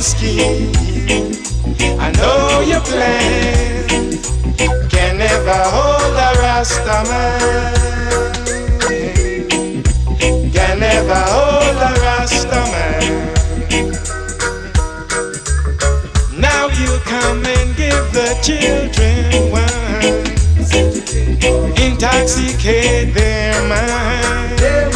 scheme. I know your plan can never hold a Rasta man. Can never hold a Rasta man. Now you come and give the children